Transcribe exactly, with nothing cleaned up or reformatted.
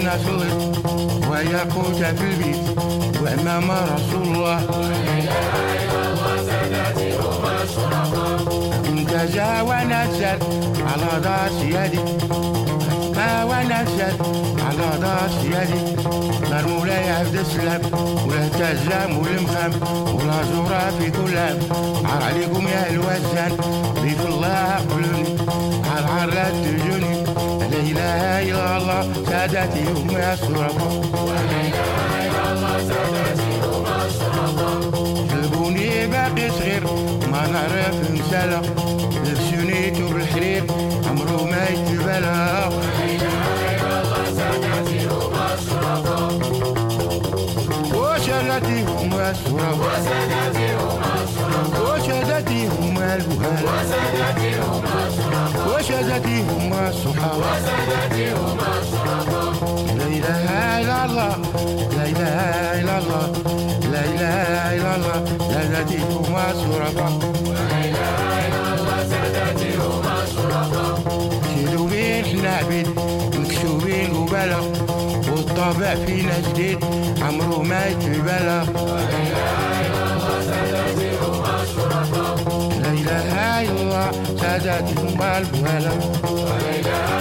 الناس الغد ويقوت في البيت وأمام رسول الله. لا إله إلا الله سادتي هم الشرفاء. انتزع ونزل على ضاس يدي ما ونزل على ضاس يدي نار مولاي عبد السلام ولا تزام والمخام ولا زهرة في كلام. عار عليكم يا الوزان بيت الله قبلوني عار عار لا تجوني. لا إله إلا الله سادتي هم الشرفاء. لا إله إلا الله سادتي هم الشرفاء. قلبوني باقي صغير ما نعرف نسالة لبسوني توب الحرير عمرو ما يتبالى. لا إله إلا الله سادتي هم الشرفاء. وسادتي هم الشرفاء. وسادتي هم الشرفاء. وسادتي هم البهال. وسادتي هم الشرفاء. وسادتي هم الصحابة. وسادتي هم الشرفاء. لا إله إلا الله لا إله إلا الله لا إله إلا الله سادتي هم الشرفاء. لا إله إلا الله سادتي هم الشرفاء. كذوبين حنا عبيد مكسوبين قبالة والطبع فينا جديد عمرو ما يتبالى. لا إله إلا الله سادتي هم الشرفاء. لا إله إلا الله سادتي هم البهالة. لا إله